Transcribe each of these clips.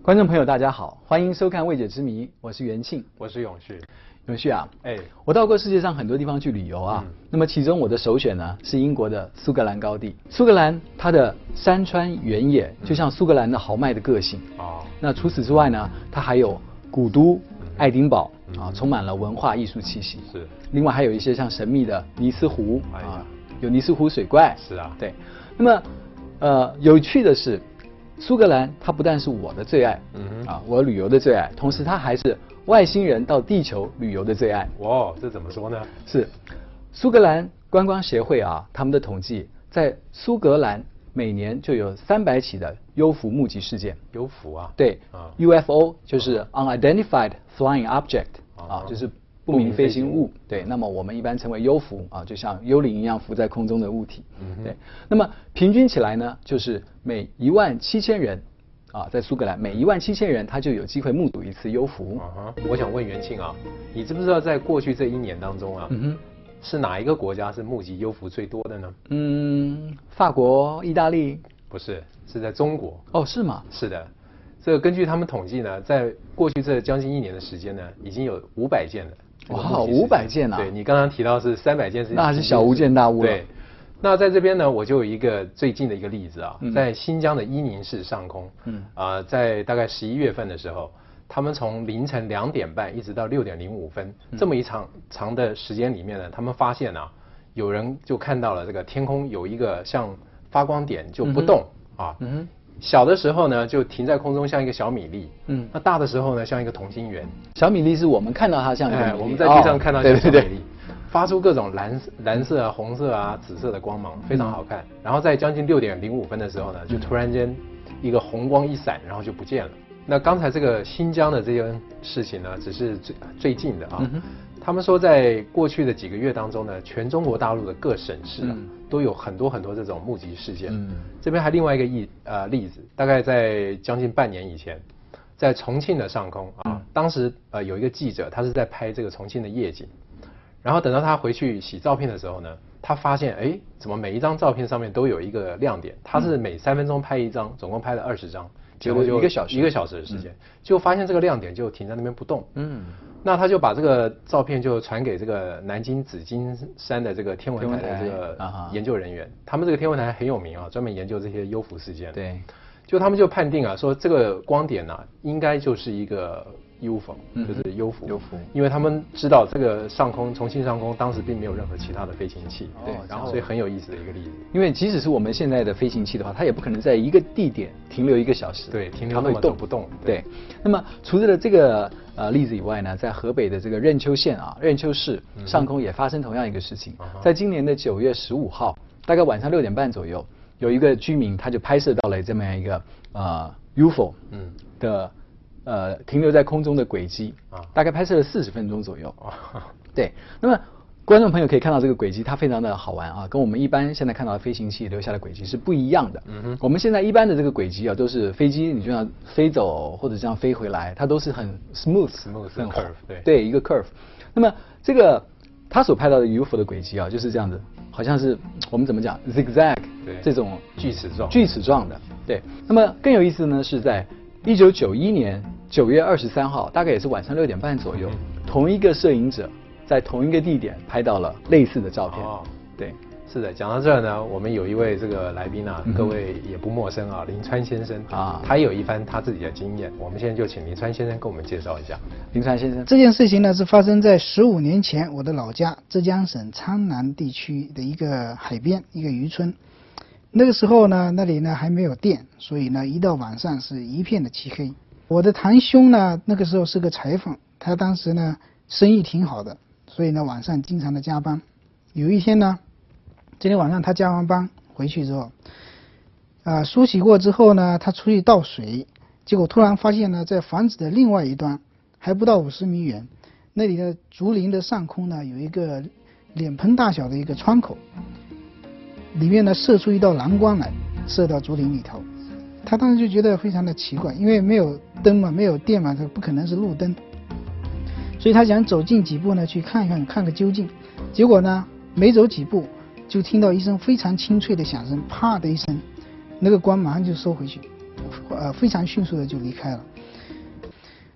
观众朋友，大家好，欢迎收看《未解之谜》，我是元庆， 我是永旭。 永旭啊，我到过世界上很多地方去旅游啊，那么其中我的首选呢是英国的苏格兰高地。苏格兰它的山川原野，就像苏格兰的豪迈的个性那除此之外呢，它还有古都爱丁堡充满了文化艺术气息。 是。 另外还有一些像神秘的尼斯湖有尼斯湖水怪。 是啊。 对。那么有趣的是，苏格兰它不但是我的最爱，我旅游的最爱，同时它还是外星人到地球旅游的最爱。 哇，这怎么说呢？ 是，苏格兰观光协会他们的统计，在苏格兰每年就有300起的幽浮目击事件。 幽浮啊？ 对，UFO 就是 Unidentified Flying Object 就是不明飞行物。对，那么我们一般称为幽浮就像幽灵一样浮在空中的物体。对，那么平均起来呢，就是每17000人在苏格兰每17000人他就有机会目睹一次幽浮。 我想问元庆你知不知道在过去这1年当中是哪一个国家是目击幽浮最多的呢？ 法国、意大利？ 不是，是在中国。 哦，是吗？ 是的，这个根据他们统计呢，在过去这将近1年的时间呢，已经有500件了。 哇，500件啊！ 对，你刚刚提到是300件是， 那是小巫见大巫了。 对，那在这边呢，我就有一个最近的一个例子在新疆的伊宁市上空，在大概11月份的时候，他们从凌晨2点半一直到6点05分，这么一长的时间里面呢，他们发现有人就看到了这个天空有一个像发光点就不动小的时候呢，就停在空中像一个小米粒，那大的时候呢，像一个同心圆。 小米粒是我们看到它像一个米粒， 我们在地上看到像小米粒，发出各种蓝色红色紫色的光芒，非常好看。然后在将近6点05分的时候呢，就突然间一个红光一闪，然后就不见了。那刚才这个新疆的这件事情呢，只是最近的他们说在过去的几个月当中呢，全中国大陆的各省市都有很多这种目击事件。这边还另外一个例子，大概在将近半年以前，在重庆的上空当时有一个记者，他是在拍这个重庆的夜景，然后等到他回去洗照片的时候呢，他发现怎么每一张照片上面都有一个亮点，他是每3分钟拍一张，总共拍了20张，结果就1个小时的时间，就发现这个亮点就停在那边不动。那他就把这个照片就传给这个南京紫金山的这个天文台的这个研究人员，他们这个天文台很有名专门研究这些幽浮事件。 对， 就他们就判定说这个光点应该就是一个 UFO，就是幽浮。因为他们知道这个重庆上空当时并没有任何其他的飞行器。对，然后所以很有意思的一个例子。 因为即使是我们现在的飞行器的话，它也不可能在一个地点停留1个小时。 对，停留那么久不动。 对。那么除了这个例子以外呢，在河北的这个任丘县任丘市上空也发生同样一个事情。在今年的9月15号，大概晚上6点半左右，有一个居民他就拍摄到了这么样一个UFO 的停留在空中的轨迹大概拍摄了40分钟左右。对，那么观众朋友可以看到这个轨迹，它非常的好玩跟我们一般现在看到的飞行器留下的轨迹是不一样的。我们现在一般的这个轨迹都是飞机你就像飞走或者这样飞回来，它都是很 smooth 很 curve。 对，一个 curve。那么这个他所拍到的 UFO 的轨迹就是这样子，好像是我们怎么讲 zigzag 这种锯齿状的。对，那么更有意思的呢是在1991年9月23号，大概也是晚上6点半左右，同一个摄影者在同一个地点拍到了类似的照片。对， 是的。讲到这儿呢，我们有一位这个来宾各位也不陌生林川先生他有一番他自己的经验。我们现在就请林川先生跟我们介绍一下。 林川先生， 这件事情呢是发生在15年前，我的老家浙江省苍南地区的一个海边一个渔村。那个时候呢，那里呢还没有电，所以呢一到晚上是一片的漆黑。我的堂兄呢那个时候是个裁缝，他当时呢生意挺好的，所以呢晚上经常的加班。有一天呢，今天晚上他加完班回去之后梳洗过之后呢，他出去倒水，结果突然发现呢，在房子的另外一端还不到50米远，那里的竹林的上空呢有一个脸盆大小的一个窗口，里面呢射出一道蓝光来，射到竹林里头。他当时就觉得非常的奇怪，因为没有灯嘛，没有电嘛，它不可能是路灯，所以他想走近几步呢，去看个究竟。结果呢，没走几步，就听到一声非常清脆的响声，啪的一声，那个光马上就收回去，非常迅速的就离开了。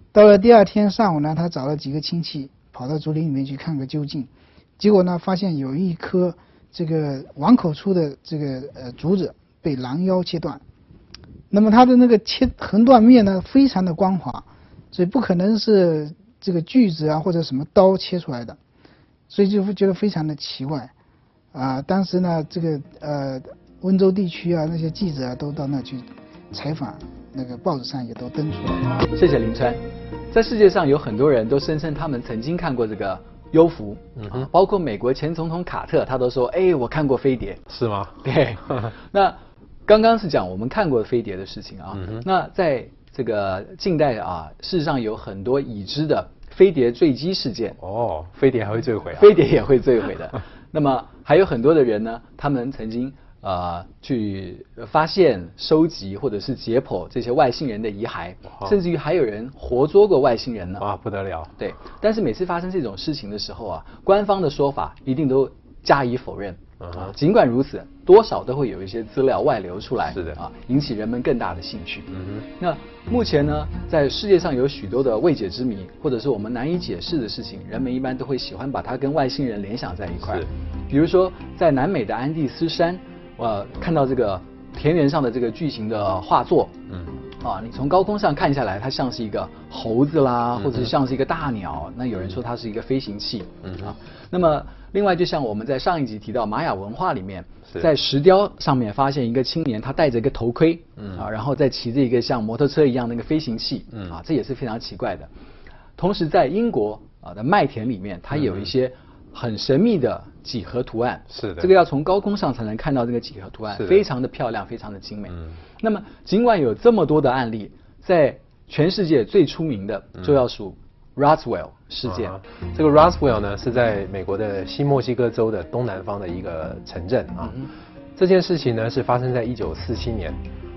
到了第二天上午呢，他找了几个亲戚跑到竹林里面去看个究竟，结果呢，发现有一棵这个碗口粗的这个竹子被狼妖切断。那么它的那个横断面呢，非常的光滑，所以不可能是这个锯子啊或者什么刀切出来的，所以就会觉得非常的奇怪。当时呢，这个温州地区啊那些记者啊都到那去采访，那个报纸上也都登出来。 谢谢林川。在世界上有很多人都声称他们曾经看过这个幽浮，包括美国前总统卡特，他都说，哎，我看过飞碟。 是吗？ 对。那刚刚是讲我们看过飞碟的事情啊。那在这个近代啊，事实上有很多已知的飞碟坠机事件。 哦，飞碟还会坠毁啊？ 飞碟也会坠毁的。那么还有很多的人呢，他们曾经去发现、收集或者是解剖这些外星人的遗骸，甚至于还有人活捉过外星人呢。 哇，不得了！ 对，但是每次发生这种事情的时候啊，官方的说法一定都加以否认。尽管如此，多少都会有一些资料外流出来， 是的引起人们更大的兴趣。那目前呢，在世界上有许多的未解之谜，或者是我们难以解释的事情，人们一般都会喜欢把它跟外星人联想在一块。比如说，在南美的安第斯山，看到这个田园上的这个巨型的画作，你从高空上看下来，它像是一个猴子啦，或者是像是一个大鸟。那有人说它是一个飞行器。那么另外，就像我们在上一集提到玛雅文化里面，在石雕上面发现一个青年，他戴着一个头盔，然后再骑着一个像摩托车一样的一个飞行器，这也是非常奇怪的。同时，在英国的麦田里面，它有一些很神秘的几何图案。 是的， 这个要从高空上才能看到这个几何图案，非常的漂亮，非常的精美。那么，尽管有这么多的案例，在全世界最出名的就要数 Roswell 事件。 这个 Roswell 呢是在美国的西墨西哥州的东南方的一个城镇啊。这件事情呢是发生在1947年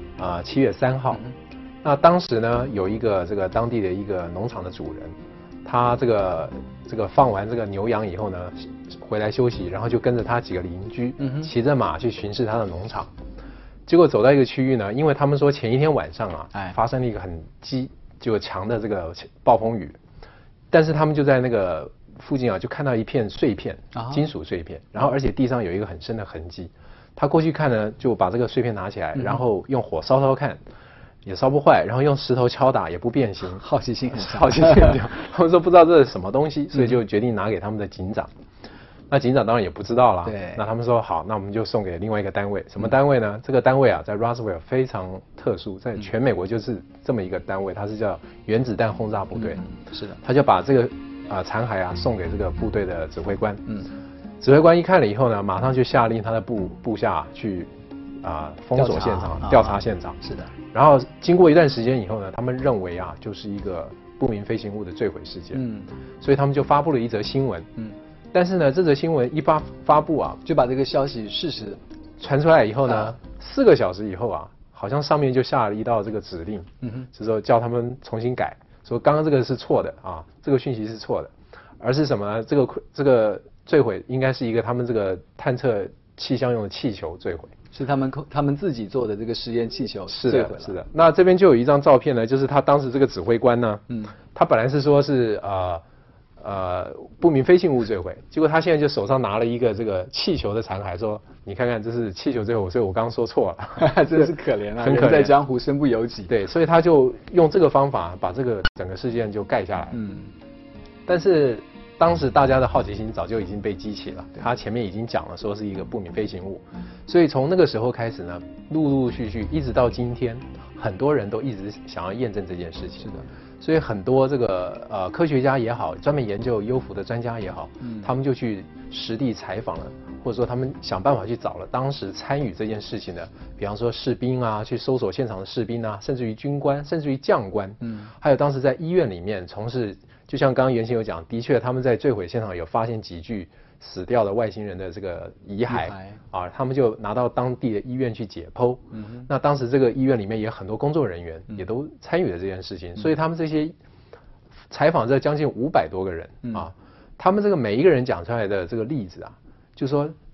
7月3号。那当时呢有一个这个当地的一个农场的主人，他这个放完这个牛羊以后呢回来休息，然后就跟着他几个邻居骑着马去巡视他的农场。结果走到一个区域呢，因为他们说前一天晚上发生了一个很强的这个暴风雨，但是他们就在那个附近就看到一片碎片，金属碎片，然后而且地上有一个很深的痕迹。他过去看呢，就把这个碎片拿起来，然后用火烧看，也烧不坏，然后用石头敲打也不变形。 好奇心很强， 好奇心很强。他们说不知道这是什么东西，所以就决定拿给他们的警长。那警长当然也不知道啦。 对。 那他们说好，那我们就送给另外一个单位。什么单位呢？这个单位在 Roswell 非常特殊，在全美国就是这么一个单位，它是叫原子弹轰炸部队。 是的。 他就把这个残骸送给这个部队的指挥官。指挥官一看了以后呢，马上就下令他的部下去封锁现场，调查现场。 是的。 然后经过一段时间以后呢，他们认为就是一个不明飞行物的坠毁事件。所以他们就发布了一则新闻。但是呢，这则新闻一发布就把这个消息事实传出来以后呢，4个小时以后好像上面就下了一道这个指令，就是说叫他们重新改，说刚刚这个是错的这个讯息是错的，而是什么呢？这个坠毁应该是一个他们这个探测气象用的气球坠毁， 是他们自己做的这个实验气球坠毁了。 是的。那这边就有一张照片呢，就是他当时这个指挥官呢，他本来是说是不明飞行物坠毁，结果他现在就手上拿了一个这个气球的残骸，说你看看这是气球坠毁，所以我刚刚说错了。 真是可怜很可怜， 人在江湖身不由己。 对，所以他就用这个方法把这个整个事件就盖下来。但是当时大家的好奇心早就已经被激起了，他前面已经讲了说是一个不明飞行物，所以从那个时候开始呢，陆陆续续一直到今天，很多人都一直想要验证这件事情。 是的。 所以很多这个科学家也好，专门研究幽浮的专家也好，他们就去实地采访了，或者说他们想办法去找了当时参与这件事情的，比方说士兵去搜索现场的士兵甚至于军官，甚至于将官，还有当时在医院里面从事，就像刚刚袁先有讲，的确他们在坠毁现场有发现几具死掉的外星人的这个遗骸他们就拿到当地的医院去解剖。那当时这个医院里面也很多工作人员也都参与了这件事情，所以他们这些采访这将近500多个人他们这个每一个人讲出来的这个例子就说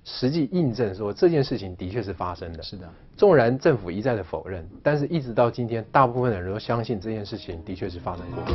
实际印证说这件事情的确是发生的。 是的， 纵然政府一再的否认，但是一直到今天，大部分的人都相信这件事情的确是发生过。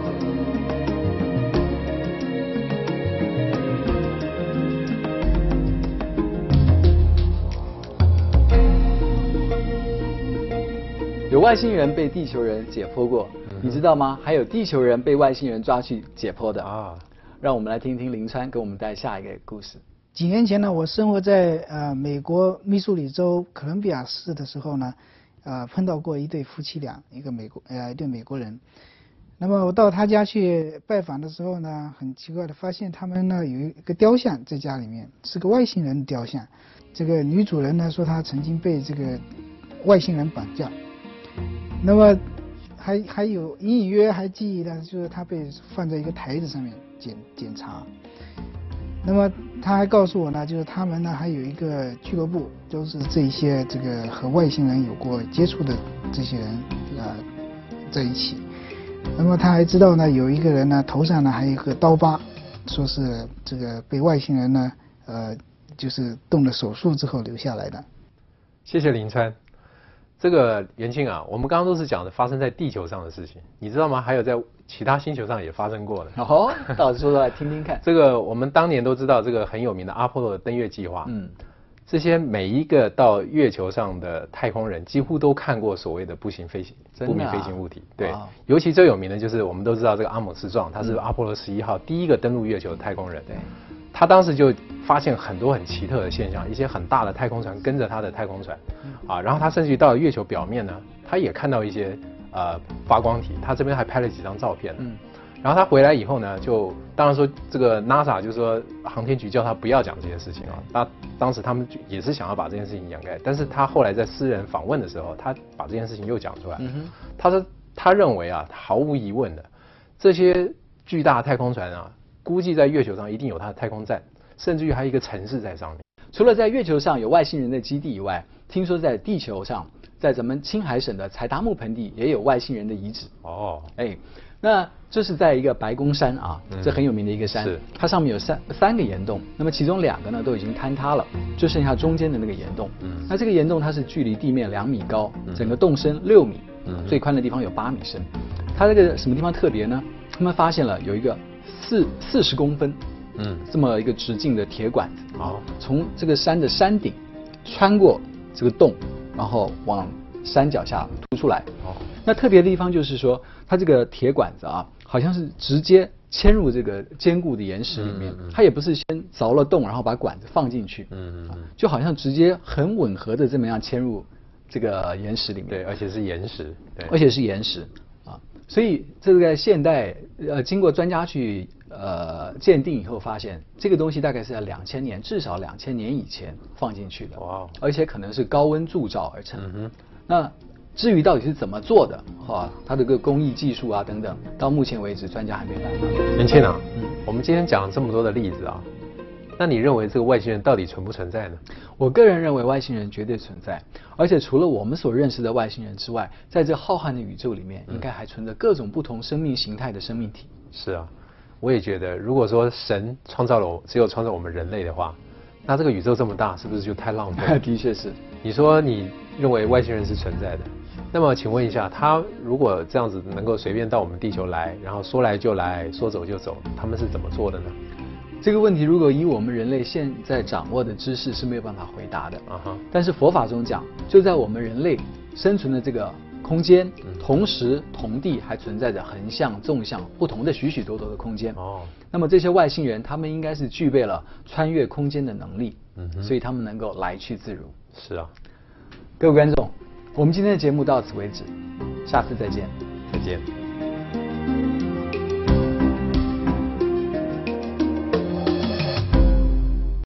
有外星人被地球人解剖过，你知道吗？还有地球人被外星人抓去解剖的啊！让我们来听听林川给我们带下一个故事。 几年前呢，我生活在美国密苏里州哥伦比亚市的时候呢，碰到过一对夫妻俩，一对美国人。那么我到他家去拜访的时候呢，很奇怪的发现他们呢有一个雕像在家里面，是个外星人的雕像。这个女主人呢说她曾经被这个外星人绑架。那么还有隐隐约还记忆呢，就是她被放在一个台子上面检查。那么他还告诉我呢，就是他们呢还有一个俱乐部，都是这些这个和外星人有过接触的这些人在一起。那么他还知道呢，有一个人呢头上呢还有一个刀疤，说是这个被外星人呢就是动了手术之后留下来的。 谢谢林川。这个元庆啊，我们刚刚都是讲的发生在地球上的事情，你知道吗？还有在其他星球上也发生过的。 哦，到时说来听听看。 这个我们当年都知道，这个很有名的阿波罗登月计划。这些每一个到月球上的太空人，几乎都看过所谓的不明飞行物体。对，尤其最有名的就是我们都知道这个阿姆斯壮，他是阿波罗11号第一个登陆月球的太空人。对。他当时就发现很多很奇特的现象，一些很大的太空船跟着他的太空船，然后他甚至到了月球表面呢，他也看到一些发光体，他这边还拍了几张照片。然后他回来以后呢，就当然说这个 NASA 就是说航天局叫他不要讲这些事情啊，当时他们也是想要把这件事情掩盖，但是他后来在私人访问的时候，他把这件事情又讲出来。他说他认为啊，毫无疑问的，这些巨大的太空船啊，估计在月球上一定有它的太空站，甚至于还有一个城市在上面。 除了在月球上有外星人的基地以外，听说在地球上，在咱们青海省的柴达木盆地也有外星人的遗址。那这是在一个白宫山啊，这很有名的一个山，它上面有三个岩洞，那么其中2个呢都已经坍塌了，就剩下中间的那个岩洞。那这个岩洞它是距离地面2米高，整个洞深6米，最宽的地方有8米深。它这个什么地方特别呢？他们发现了有一个40公分，这么一个直径的铁管子，从这个山的山顶穿过这个洞，然后往山脚下凸出来。那特别的地方就是说，它这个铁管子啊，好像是直接嵌入这个坚固的岩石里面，它也不是先凿了洞，然后把管子放进去，就好像直接很吻合的这么样嵌入这个岩石里面。 对，而且是岩石，对， 而且是岩石啊，所以这个现代经过专家去鉴定以后，发现这个东西大概是在2000年，至少2000年以前放进去的，而且可能是高温铸造而成。那至于到底是怎么做的，它这个工艺技术啊等等，到目前为止专家还没办法。 元庆啊，我们今天讲了这么多的例子啊，那你认为这个外星人到底存不存在呢？ 我个人认为外星人绝对存在，而且除了我们所认识的外星人之外，在这浩瀚的宇宙里面，应该还存着各种不同生命形态的生命体。 是啊，我也觉得，如果说神创造了只有创造我们人类的话，那这个宇宙这么大，是不是就太浪费了？ 的确是。 你说你认为外星人是存在的，那么请问一下，他如果这样子能够随便到我们地球来，然后说来就来，说走就走，他们是怎么做的呢？ 这个问题如果以我们人类现在掌握的知识是没有办法回答的。但是佛法中讲，就在我们人类生存的这个空间，同时同地还存在着横向、纵向不同的许许多多的空间。那么这些外星人，他们应该是具备了穿越空间的能力，所以他们能够来去自如。 是啊， 各位观众，我们今天的节目到此为止，下次再见。 再见。